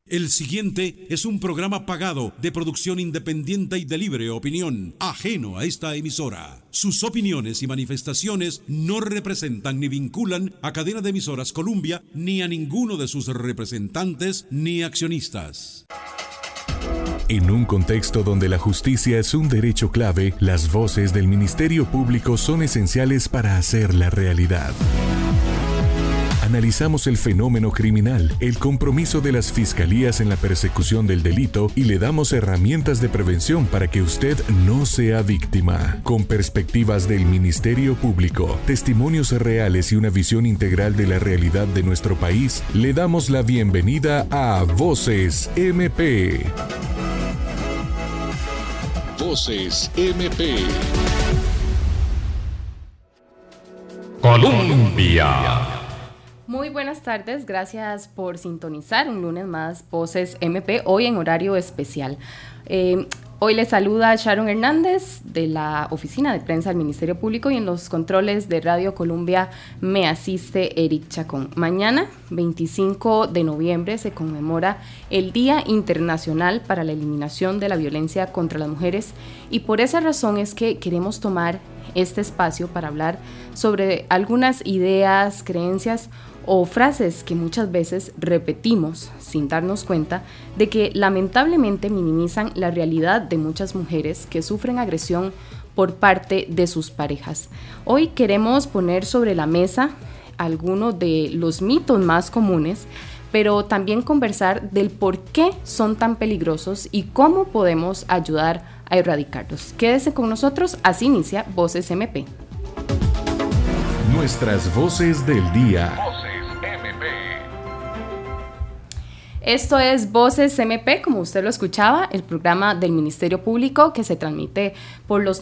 El siguiente es un programa pagado de producción independiente y de libre opinión, ajeno a esta emisora. Sus opiniones y manifestaciones no representan ni vinculan a Cadena de Emisoras Columbia, ni a ninguno de sus representantes ni accionistas. En un contexto donde la justicia es un derecho clave, las voces del Ministerio Público son esenciales para hacerla realidad. Analizamos el fenómeno criminal, el compromiso de las fiscalías en la persecución del delito y le damos herramientas de prevención para que usted no sea víctima. Con perspectivas del Ministerio Público, testimonios reales y una visión integral de la realidad de nuestro país, le damos la bienvenida a Voces MP. Voces MP. Colombia. Muy buenas tardes, gracias por sintonizar un lunes más Voces MP, hoy en horario especial. Hoy les saluda Sharon Hernández de la Oficina de Prensa del Ministerio Público y en los controles de Radio Columbia me asiste Eric Chacón. Mañana, 25 de noviembre, se conmemora el Día Internacional para la Eliminación de la Violencia contra las Mujeres y por esa razón es que queremos tomar este espacio para hablar sobre algunas ideas, creencias o frases que muchas veces repetimos sin darnos cuenta de que lamentablemente minimizan la realidad de muchas mujeres que sufren agresión por parte de sus parejas. Hoy queremos poner sobre la mesa algunos de los mitos más comunes, pero también conversar del por qué son tan peligrosos y cómo podemos ayudar a erradicarlos. Quédese con nosotros, así inicia Voces MP. Nuestras voces del día. Esto es Voces MP, como usted lo escuchaba, el programa del Ministerio Público que se transmite por los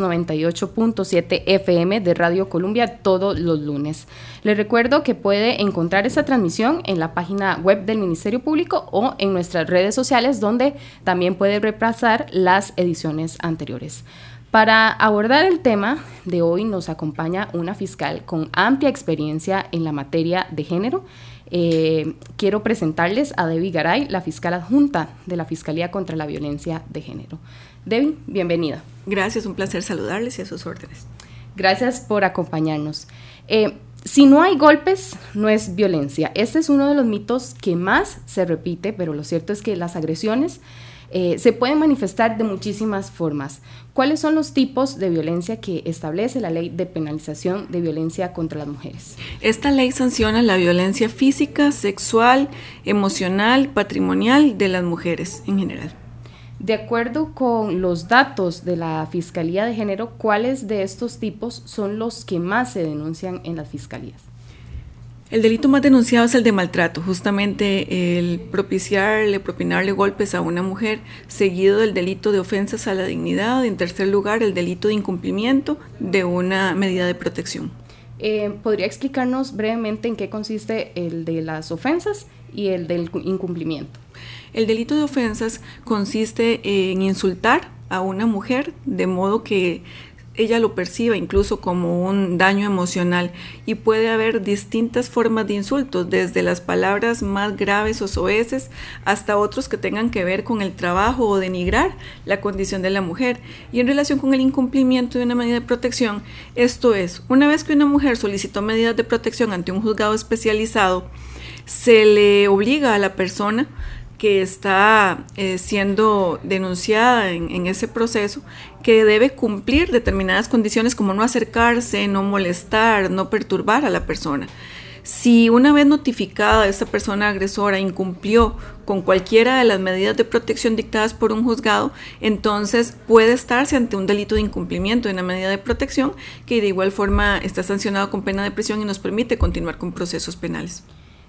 98.7 FM de Radio Columbia todos los lunes. Le recuerdo que puede encontrar esta transmisión en la página web del Ministerio Público o en nuestras redes sociales, donde también puede repasar las ediciones anteriores. Para abordar el tema de hoy nos acompaña una fiscal con amplia experiencia en la materia de género. Quiero presentarles a Debbie Garay, la fiscal adjunta de la Fiscalía contra la Violencia de Género. Debbie, bienvenida. Gracias, un placer saludarles y a sus órdenes. Gracias por acompañarnos. Si no hay golpes, no es violencia. Este es uno de los mitos que más se repite, pero lo cierto es que las agresiones se pueden manifestar de muchísimas formas. ¿Cuáles son los tipos de violencia que establece la Ley de Penalización de Violencia contra las Mujeres? Esta ley sanciona la violencia física, sexual, emocional, patrimonial de las mujeres en general. De acuerdo con los datos de la Fiscalía de Género, ¿cuáles de estos tipos son los que más se denuncian en las fiscalías? El delito más denunciado es el de maltrato, justamente el propinarle golpes a una mujer, seguido del delito de ofensas a la dignidad, y en tercer lugar el delito de incumplimiento de una medida de protección. ¿Podría explicarnos brevemente en qué consiste el de las ofensas y el del incumplimiento? El delito de ofensas consiste en insultar a una mujer de modo que ella lo perciba incluso como un daño emocional, y puede haber distintas formas de insultos, desde las palabras más graves o soeces hasta otros que tengan que ver con el trabajo o denigrar la condición de la mujer. Y en relación con el incumplimiento de una medida de protección, esto es, una vez que una mujer solicitó medidas de protección ante un juzgado especializado, se le obliga a la persona que está siendo denunciada en ese proceso, que debe cumplir determinadas condiciones como no acercarse, no molestar, no perturbar a la persona. Si una vez notificada esta persona agresora incumplió con cualquiera de las medidas de protección dictadas por un juzgado, entonces puede estarse ante un delito de incumplimiento de una medida de protección que de igual forma está sancionado con pena de prisión y nos permite continuar con procesos penales.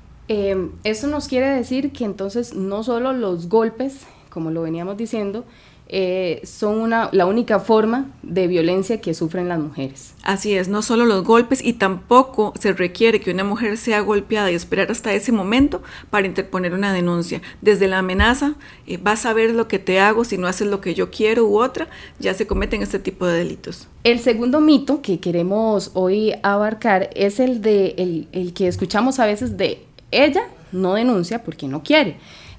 Eso nos quiere decir que entonces no solo los golpes, como lo veníamos diciendo, son la única forma de violencia que sufren las mujeres. Así es, no solo los golpes, y tampoco se requiere que una mujer sea golpeada y esperar hasta ese momento para interponer una denuncia. Desde la amenaza, vas a ver lo que te hago si no haces lo que yo quiero u otra, ya se cometen este tipo de delitos. El segundo mito que queremos hoy abarcar es el que escuchamos a veces de ella no denuncia porque no quiere.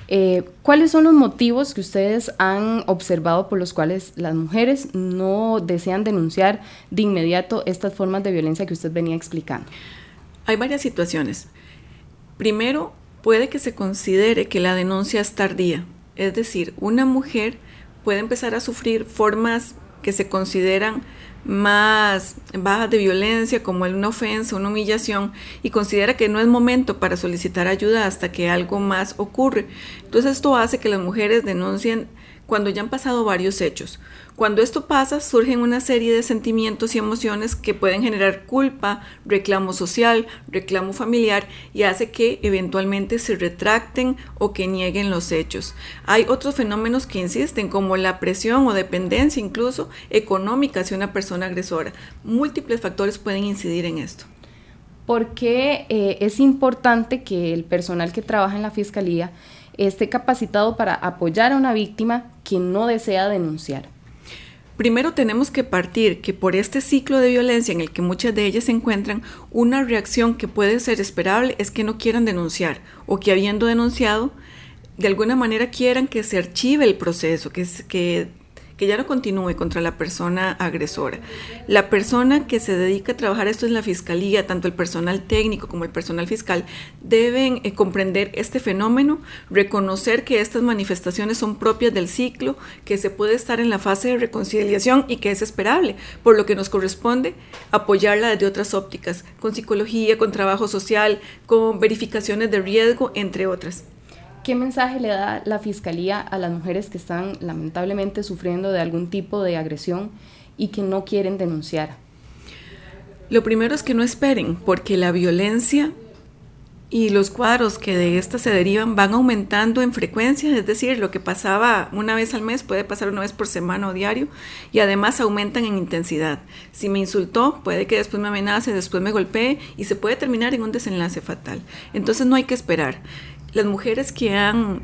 ¿Cuáles son los motivos que ustedes han observado por los cuales las mujeres no desean denunciar de inmediato estas formas de violencia que usted venía explicando? Hay varias situaciones. Primero, puede que se considere que la denuncia es tardía. Es decir, una mujer puede empezar a sufrir formas que se consideran más bajas de violencia, como una ofensa, una humillación, y considera que no es momento para solicitar ayuda hasta que algo más ocurre. Entonces esto hace que las mujeres denuncien cuando ya han pasado varios hechos. Cuando esto pasa, surgen una serie de sentimientos y emociones que pueden generar culpa, reclamo social, reclamo familiar, y hace que eventualmente se retracten o que nieguen los hechos. Hay otros fenómenos que insisten, como la presión o dependencia incluso económica hacia una persona agresora. Múltiples factores pueden incidir en esto. ¿Por qué es importante que el personal que trabaja en la Fiscalía esté capacitado para apoyar a una víctima que no desea denunciar? Primero tenemos que partir que por este ciclo de violencia en el que muchas de ellas se encuentran, una reacción que puede ser esperable es que no quieran denunciar, o que habiendo denunciado, de alguna manera quieran que se archive el proceso, que ya no continúe contra la persona agresora. La persona que se dedica a trabajar esto en la Fiscalía, tanto el personal técnico como el personal fiscal, deben comprender este fenómeno, reconocer que estas manifestaciones son propias del ciclo, que se puede estar en la fase de reconciliación y que es esperable, por lo que nos corresponde apoyarla desde otras ópticas, con psicología, con trabajo social, con verificaciones de riesgo, entre otras. ¿Qué mensaje le da la Fiscalía a las mujeres que están lamentablemente sufriendo de algún tipo de agresión y que no quieren denunciar? Lo primero es que no esperen, porque la violencia y los cuadros que de esta se derivan van aumentando en frecuencia, es decir, lo que pasaba una vez al mes puede pasar una vez por semana o diario, y además aumentan en intensidad. Si me insultó, puede que después me amenace, después me golpee, y se puede terminar en un desenlace fatal. Entonces no hay que esperar. Las mujeres que han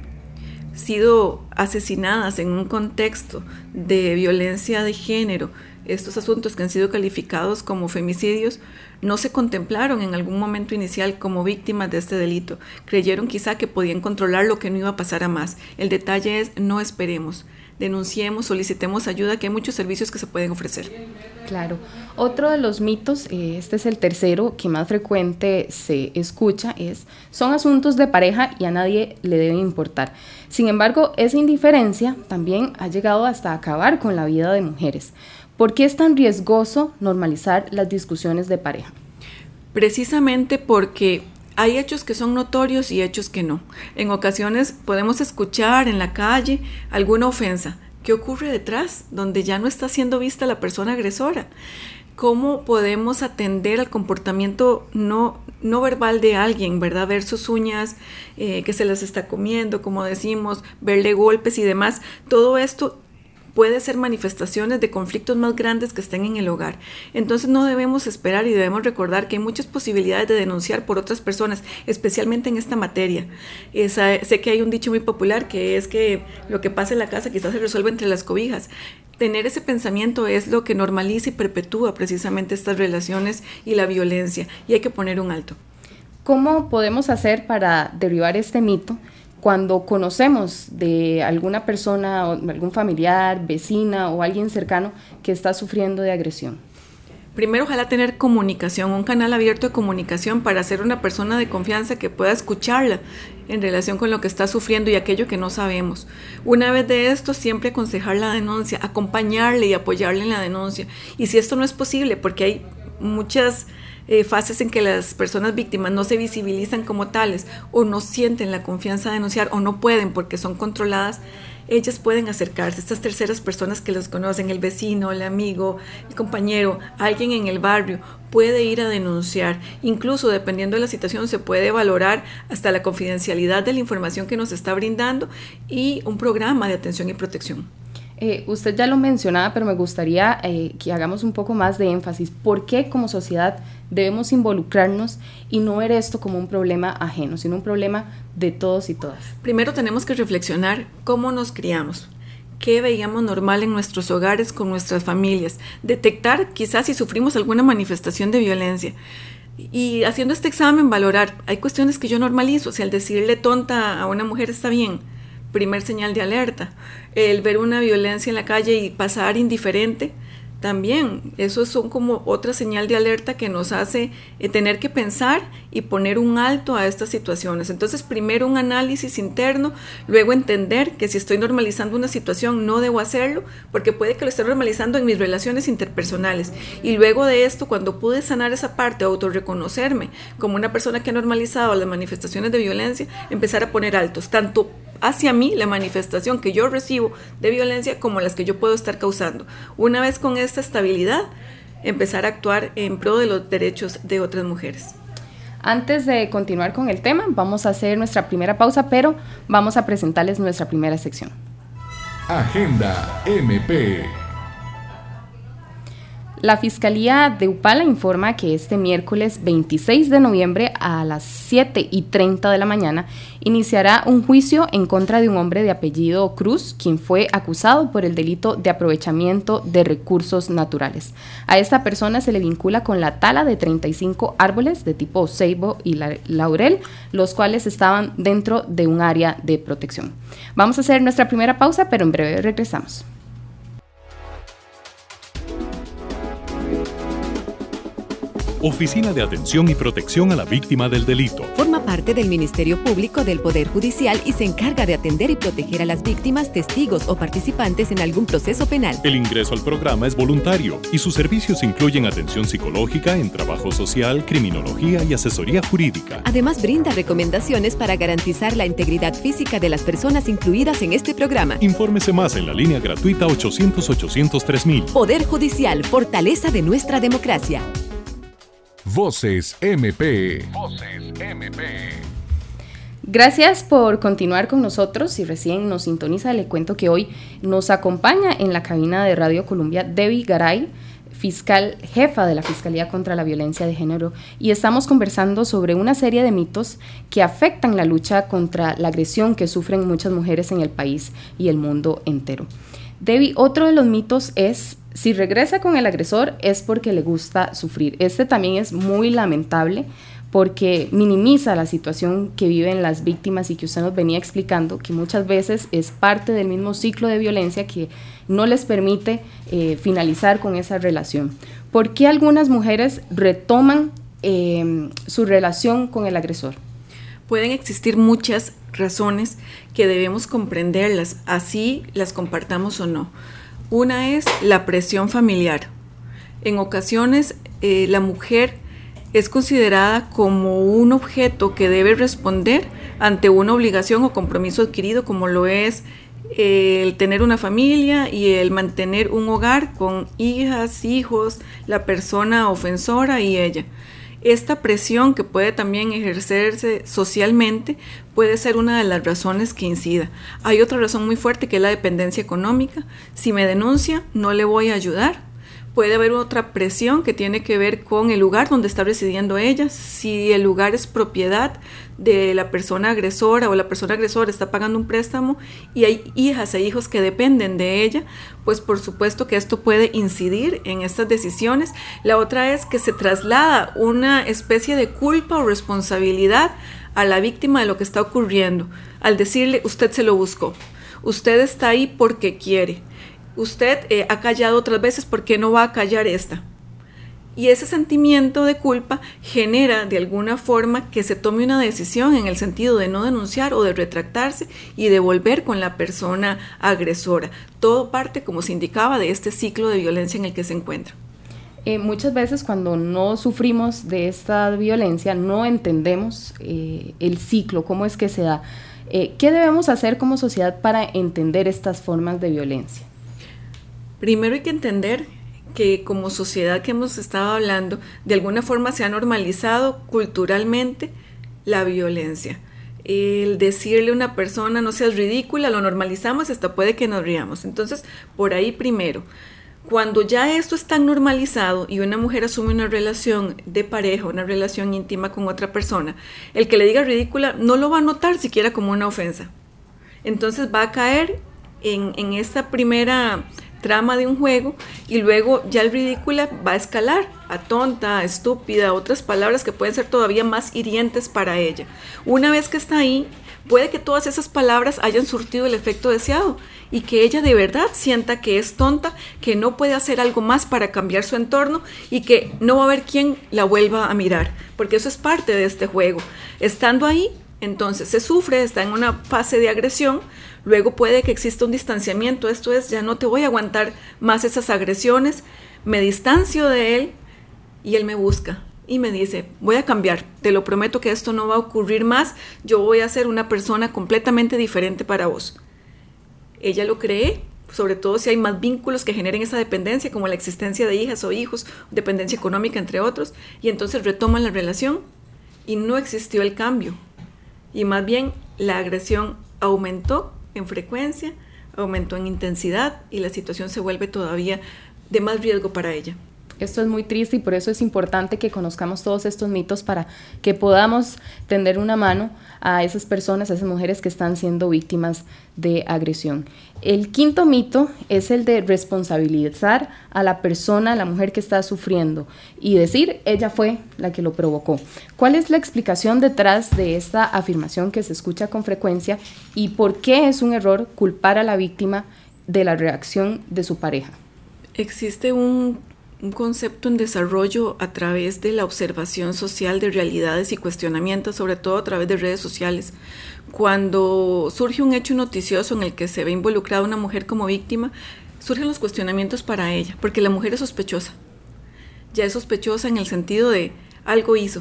sido asesinadas en un contexto de violencia de género, estos asuntos que han sido calificados como femicidios, no se contemplaron en algún momento inicial como víctimas de este delito. Creyeron quizá que podían controlar lo que no iba a pasar a más. El detalle es, no esperemos, denunciemos, solicitemos ayuda, que hay muchos servicios que se pueden ofrecer. Claro. Otro de los mitos, este es el tercero que más frecuente se escucha, son asuntos de pareja y a nadie le debe importar. Sin embargo, esa indiferencia también ha llegado hasta acabar con la vida de mujeres. ¿Por qué es tan riesgoso normalizar las discusiones de pareja? Precisamente porque hay hechos que son notorios y hechos que no. En ocasiones podemos escuchar en la calle alguna ofensa. ¿Qué ocurre detrás, donde ya no está siendo vista la persona agresora? ¿Cómo podemos atender al comportamiento no verbal de alguien, ¿verdad? Ver sus uñas, que se las está comiendo, como decimos, verle golpes y demás. Todo esto puede ser manifestaciones de conflictos más grandes que estén en el hogar. Entonces no debemos esperar y debemos recordar que hay muchas posibilidades de denunciar por otras personas, especialmente en esta materia. Sé que hay un dicho muy popular que es que lo que pasa en la casa quizás se resuelve entre las cobijas. Tener ese pensamiento es lo que normaliza y perpetúa precisamente estas relaciones y la violencia, y hay que poner un alto. ¿Cómo podemos hacer para derribar este mito cuando conocemos de alguna persona, o algún familiar, vecina o alguien cercano que está sufriendo de agresión? Primero, ojalá tener comunicación, un canal abierto de comunicación para ser una persona de confianza que pueda escucharla en relación con lo que está sufriendo y aquello que no sabemos. Una vez de esto, siempre aconsejar la denuncia, acompañarle y apoyarle en la denuncia. Y si esto no es posible, porque hay muchas fases en que las personas víctimas no se visibilizan como tales, o no sienten la confianza de denunciar, o no pueden porque son controladas, ellas pueden acercarse, estas terceras personas que los conocen, el vecino, el amigo, el compañero, alguien en el barrio, puede ir a denunciar. Incluso dependiendo de la situación se puede valorar hasta la confidencialidad de la información que nos está brindando y un programa de atención y protección. Usted ya lo mencionaba, pero me gustaría que hagamos un poco más de énfasis. ¿Por qué como sociedad debemos involucrarnos y no ver esto como un problema ajeno, sino un problema de todos y todas? Primero tenemos que reflexionar cómo nos criamos, qué veíamos normal en nuestros hogares con nuestras familias, detectar quizás si sufrimos alguna manifestación de violencia. Y haciendo este examen, valorar, hay cuestiones que yo normalizo, o sea, el decirle tonta a una mujer está bien, primer señal de alerta. El ver una violencia en la calle y pasar indiferente, también, eso son como otra señal de alerta que nos hace tener que pensar y poner un alto a estas situaciones. Entonces, primero un análisis interno, luego entender que si estoy normalizando una situación no debo hacerlo, porque puede que lo esté normalizando en mis relaciones interpersonales. Y luego de esto, cuando pude sanar esa parte, autorreconocerme como una persona que ha normalizado las manifestaciones de violencia, empezar a poner altos, tanto hacia mí, la manifestación que yo recibo de violencia, como las que yo puedo estar causando. Una vez con esta estabilidad, empezar a actuar en pro de los derechos de otras mujeres. Antes de continuar con el tema, vamos a hacer nuestra primera pausa, pero vamos a presentarles nuestra primera sección. Agenda MP. La Fiscalía de Upala informa que este miércoles 26 de noviembre a las 7:30 de la mañana iniciará un juicio en contra de un hombre de apellido Cruz, quien fue acusado por el delito de aprovechamiento de recursos naturales. A esta persona se le vincula con la tala de 35 árboles de tipo ceibo y laurel, los cuales estaban dentro de un área de protección. Vamos a hacer nuestra primera pausa, pero en breve regresamos. Oficina de Atención y Protección a la Víctima del Delito. Forma parte del Ministerio Público del Poder Judicial y se encarga de atender y proteger a las víctimas, testigos o participantes en algún proceso penal. El ingreso al programa es voluntario y sus servicios incluyen atención psicológica en trabajo social, criminología y asesoría jurídica. Además, brinda recomendaciones para garantizar la integridad física de las personas incluidas en este programa. Infórmese más en la línea gratuita 800-800-3000. Poder Judicial, fortaleza de nuestra democracia. Voces MP. Gracias por continuar con nosotros. Si recién nos sintoniza, le cuento que hoy nos acompaña en la cabina de Radio Colombia Debbie Garay, fiscal jefa de la Fiscalía contra la Violencia de Género, y estamos conversando sobre una serie de mitos que afectan la lucha contra la agresión que sufren muchas mujeres en el país y el mundo entero. Debbie, otro de los mitos es: si regresa con el agresor es porque le gusta sufrir. Este también es muy lamentable porque minimiza la situación que viven las víctimas y que usted nos venía explicando, que muchas veces es parte del mismo ciclo de violencia que no les permite finalizar con esa relación. ¿Por qué algunas mujeres retoman su relación con el agresor? Pueden existir muchas razones que debemos comprenderlas, así las compartamos o no. Una es la presión familiar. En ocasiones la mujer es considerada como un objeto que debe responder ante una obligación o compromiso adquirido, como lo es el tener una familia y el mantener un hogar con hijas, hijos, la persona ofensora y ella. Esta presión, que puede también ejercerse socialmente, puede ser una de las razones que incida. Hay otra razón muy fuerte, que es la dependencia económica. Si me denuncia, no le voy a ayudar. Puede haber otra presión que tiene que ver con el lugar donde está residiendo ella. Si el lugar es propiedad de la persona agresora o la persona agresora está pagando un préstamo y hay hijas e hijos que dependen de ella, pues por supuesto que esto puede incidir en estas decisiones. La otra es que se traslada una especie de culpa o responsabilidad a la víctima de lo que está ocurriendo, al decirle: usted se lo buscó, usted está ahí porque quiere. Usted ha callado otras veces, ¿por qué no va a callar esta? Y ese sentimiento de culpa genera de alguna forma que se tome una decisión en el sentido de no denunciar o de retractarse y de volver con la persona agresora. Todo parte, como se indicaba, de este ciclo de violencia en el que se encuentra. Muchas veces cuando no sufrimos de esta violencia no entendemos el ciclo, cómo es que se da. ¿Qué debemos hacer como sociedad para entender estas formas de violencia? Primero hay que entender que como sociedad que hemos estado hablando, de alguna forma se ha normalizado culturalmente la violencia. El decirle a una persona: no seas ridícula, lo normalizamos, hasta puede que nos riamos. Entonces, por ahí primero. Cuando ya esto es tan normalizado y una mujer asume una relación de pareja, una relación íntima con otra persona, el que le diga ridícula no lo va a notar siquiera como una ofensa. Entonces va a caer en esta primera trama de un juego, y luego ya el ridícula va a escalar a tonta, a estúpida, otras palabras que pueden ser todavía más hirientes para ella. Una vez que está ahí, puede que todas esas palabras hayan surtido el efecto deseado y que ella de verdad sienta que es tonta, que no puede hacer algo más para cambiar su entorno y que no va a haber quien la vuelva a mirar, porque eso es parte de este juego. Estando ahí, entonces se sufre, está en una fase de agresión, luego puede que exista un distanciamiento, esto es, ya no te voy a aguantar más esas agresiones, me distancio de él y él me busca. Y me dice, voy a cambiar, te lo prometo que esto no va a ocurrir más, yo voy a ser una persona completamente diferente para vos. Ella lo cree, sobre todo si hay más vínculos que generen esa dependencia, como la existencia de hijas o hijos, dependencia económica, entre otros, y entonces retoman la relación y no existió el cambio. Y más bien la agresión aumentó en frecuencia, aumentó en intensidad y la situación se vuelve todavía de más riesgo para ella. Esto es muy triste y por eso es importante que conozcamos todos estos mitos para que podamos tender una mano a esas personas, a esas mujeres que están siendo víctimas de agresión. El quinto mito es el de responsabilizar a la persona, a la mujer que está sufriendo y decir, ella fue la que lo provocó. ¿Cuál es la explicación detrás de esta afirmación que se escucha con frecuencia y por qué es un error culpar a la víctima de la reacción de su pareja? Existe un concepto en desarrollo a través de la observación social de realidades y cuestionamientos, sobre todo a través de redes sociales. Cuando surge un hecho noticioso en el que se ve involucrada una mujer como víctima, surgen los cuestionamientos para ella, porque la mujer es sospechosa. Ya es sospechosa en el sentido de algo hizo.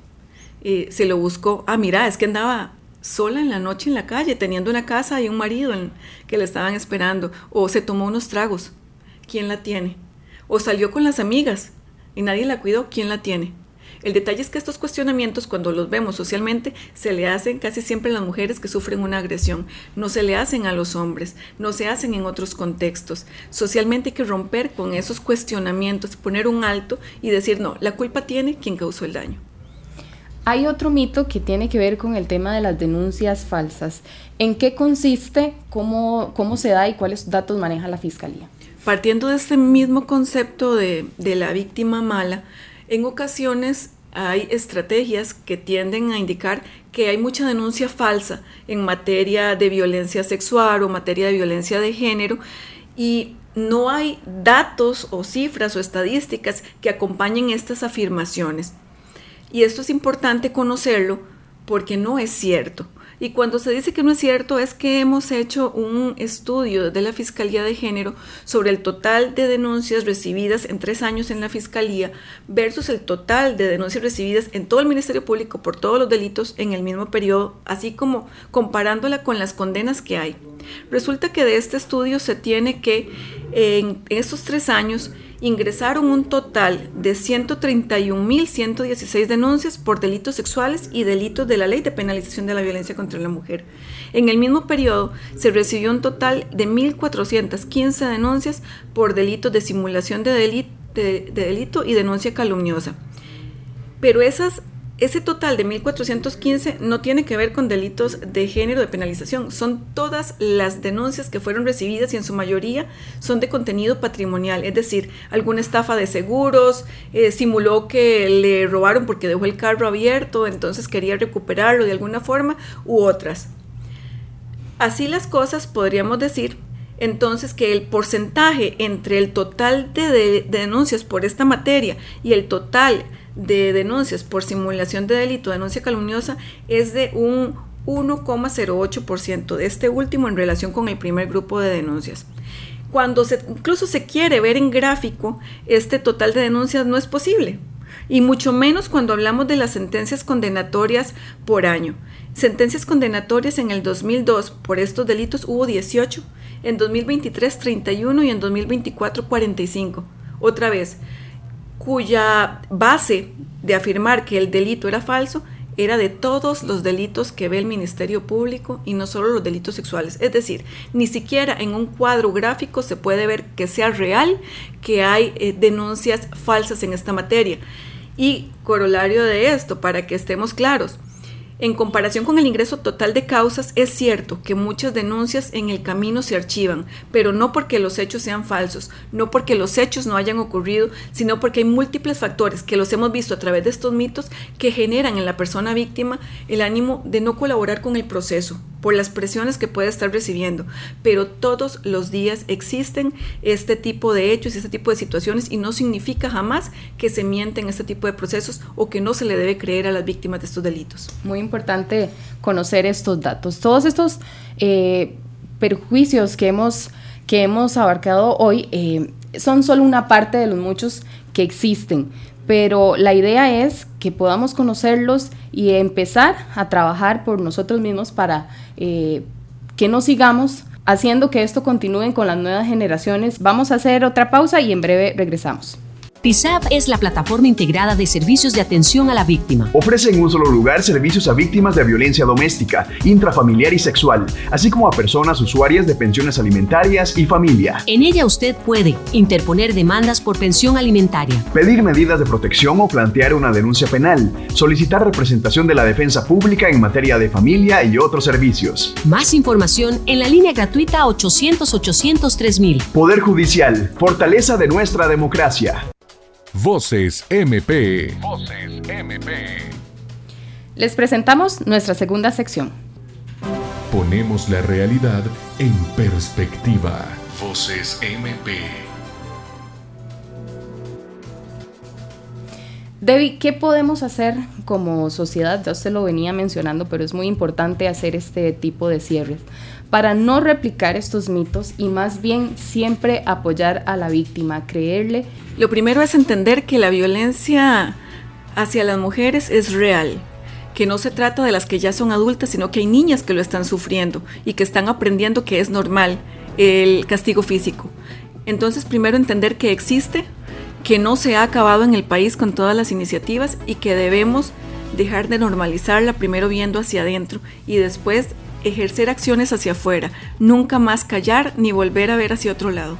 Se lo buscó. Mira, es que andaba sola en la noche en la calle, teniendo una casa y un marido que la estaban esperando. O se tomó unos tragos. ¿Quién la tiene? O salió con las amigas y nadie la cuidó, ¿quién la tiene? El detalle es que estos cuestionamientos, cuando los vemos socialmente, se le hacen casi siempre a las mujeres que sufren una agresión. No se le hacen a los hombres, no se hacen en otros contextos. Socialmente hay que romper con esos cuestionamientos, poner un alto y decir, no, la culpa tiene quien causó el daño. Hay otro mito que tiene que ver con el tema de las denuncias falsas. ¿En qué consiste, cómo se da y cuáles datos maneja la Fiscalía? Partiendo de este mismo concepto de la víctima mala, en ocasiones hay estrategias que tienden a indicar que hay mucha denuncia falsa en materia de violencia sexual o materia de violencia de género y no hay datos o cifras o estadísticas que acompañen estas afirmaciones. Y esto es importante conocerlo porque no es cierto. Y cuando se dice que no es cierto es que hemos hecho un estudio de la Fiscalía de Género sobre el total de denuncias recibidas en 3 años en la Fiscalía versus el total de denuncias recibidas en todo el Ministerio Público por todos los delitos en el mismo periodo, así como comparándola con las condenas que hay. Resulta que de este estudio se tiene que en estos 3 años ingresaron un total de 131.116 denuncias por delitos sexuales y delitos de la Ley de Penalización de la Violencia contra la Mujer. En el mismo periodo se recibió un total de 1.415 denuncias por delitos de simulación de delito y denuncia calumniosa. Pero ese total de 1.415 no tiene que ver con delitos de género de penalización, son todas las denuncias que fueron recibidas y en su mayoría son de contenido patrimonial, es decir, alguna estafa de seguros, simuló que le robaron porque dejó el carro abierto, entonces quería recuperarlo de alguna forma, u otras. Así las cosas, podríamos decir entonces que el porcentaje entre el total de denuncias por esta materia y el total de denuncias por simulación de delito, denuncia calumniosa, es de un 1,08% de este último en relación con el primer grupo de denuncias. Cuando incluso se quiere ver en gráfico, este total de denuncias no es posible, y mucho menos cuando hablamos de las sentencias condenatorias por año. Sentencias condenatorias en el 2002 por estos delitos hubo 18, en 2023 31 y en 2024 45. Otra vez, cuya base de afirmar que el delito era falso era de todos los delitos que ve el Ministerio Público y no solo los delitos sexuales. Es decir, ni siquiera en un cuadro gráfico se puede ver que sea real que hay denuncias falsas en esta materia. Y corolario de esto, para que estemos claros, En comparación con el ingreso total de causas, es cierto que muchas denuncias en el camino se archivan, pero no porque los hechos sean falsos, no porque los hechos no hayan ocurrido, sino porque hay múltiples factores que los hemos visto a través de estos mitos que generan en la persona víctima el ánimo de no colaborar con el proceso por las presiones que puede estar recibiendo. Pero todos los días existen este tipo de hechos y este tipo de situaciones, y no significa jamás que se miente en este tipo de procesos o que no se le debe creer a las víctimas de estos delitos. Muy importante conocer estos datos. Todos estos perjuicios que hemos abarcado hoy son solo una parte de los muchos que existen, pero la idea es que podamos conocerlos y empezar a trabajar por nosotros mismos para que no sigamos haciendo que esto continúe con las nuevas generaciones. Vamos a hacer otra pausa y en breve regresamos. TISAV es la plataforma integrada de servicios de atención a la víctima. Ofrece en un solo lugar servicios a víctimas de violencia doméstica, intrafamiliar y sexual, así como a personas usuarias de pensiones alimentarias y familia. En ella usted puede interponer demandas por pensión alimentaria, pedir medidas de protección o plantear una denuncia penal, solicitar representación de la defensa pública en materia de familia y otros servicios. Más información en la línea gratuita 800-800-3000. Poder Judicial, fortaleza de nuestra democracia. Voces MP. Voces MP. Les presentamos nuestra segunda sección. Ponemos la realidad en perspectiva. Voces MP. Debbie, ¿qué podemos hacer como sociedad? Ya usted lo venía mencionando, pero es muy importante hacer este tipo de cierres para no replicar estos mitos y más bien siempre apoyar a la víctima, creerle. Lo primero es entender que la violencia hacia las mujeres es real, que no se trata de las que ya son adultas, sino que hay niñas que lo están sufriendo y que están aprendiendo que es normal el castigo físico. Entonces, primero entender que existe, que no se ha acabado en el país con todas las iniciativas y que debemos dejar de normalizarla, primero viendo hacia adentro y después ejercer acciones hacia afuera, nunca más callar ni volver a ver hacia otro lado.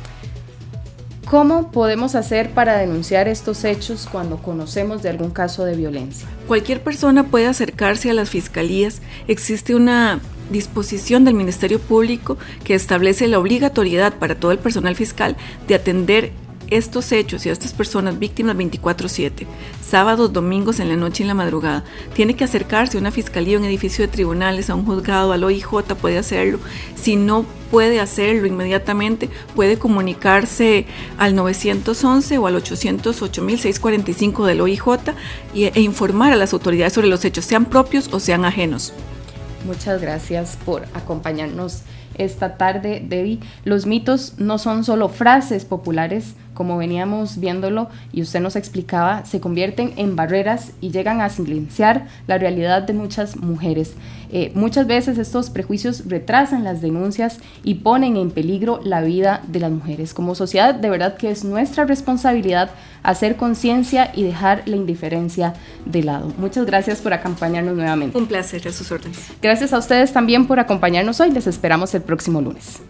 ¿Cómo podemos hacer para denunciar estos hechos cuando conocemos de algún caso de violencia? Cualquier persona puede acercarse a las fiscalías. Existe una disposición del Ministerio Público que establece la obligatoriedad para todo el personal fiscal de atender estos hechos y a estas personas víctimas 24/7, sábados, domingos, en la noche y en la madrugada. Tiene que acercarse a una fiscalía, a un edificio de tribunales, a un juzgado, al OIJ, puede hacerlo. Si no puede hacerlo inmediatamente, puede comunicarse al 911 o al 808.645 del OIJ e informar a las autoridades sobre los hechos, sean propios o sean ajenos. Muchas gracias por acompañarnos esta tarde, Debbie. Los mitos no son solo frases populares, como veníamos viéndolo y usted nos explicaba, se convierten en barreras y llegan a silenciar la realidad de muchas mujeres. Muchas veces estos prejuicios retrasan las denuncias y ponen en peligro la vida de las mujeres. Como sociedad, de verdad que es nuestra responsabilidad hacer conciencia y dejar la indiferencia de lado. Muchas gracias por acompañarnos nuevamente. Un placer, a sus órdenes. Gracias a ustedes también por acompañarnos hoy. Les esperamos el próximo lunes.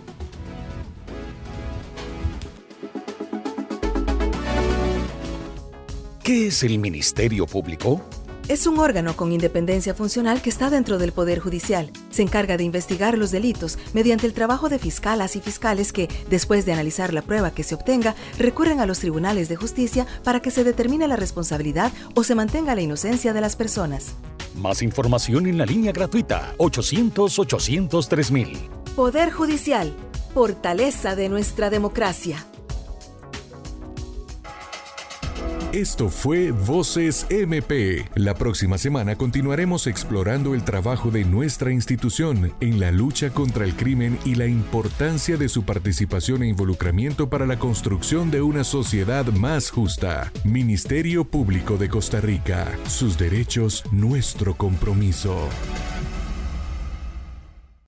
¿Qué es el Ministerio Público? Es un órgano con independencia funcional que está dentro del Poder Judicial. Se encarga de investigar los delitos mediante el trabajo de fiscalas y fiscales que, después de analizar la prueba que se obtenga, recurren a los tribunales de justicia para que se determine la responsabilidad o se mantenga la inocencia de las personas. Más información en la línea gratuita 800-800-3000. Poder Judicial, fortaleza de nuestra democracia. Esto fue Voces MP. La próxima semana continuaremos explorando el trabajo de nuestra institución en la lucha contra el crimen y la importancia de su participación e involucramiento para la construcción de una sociedad más justa. Ministerio Público de Costa Rica. Sus derechos, nuestro compromiso.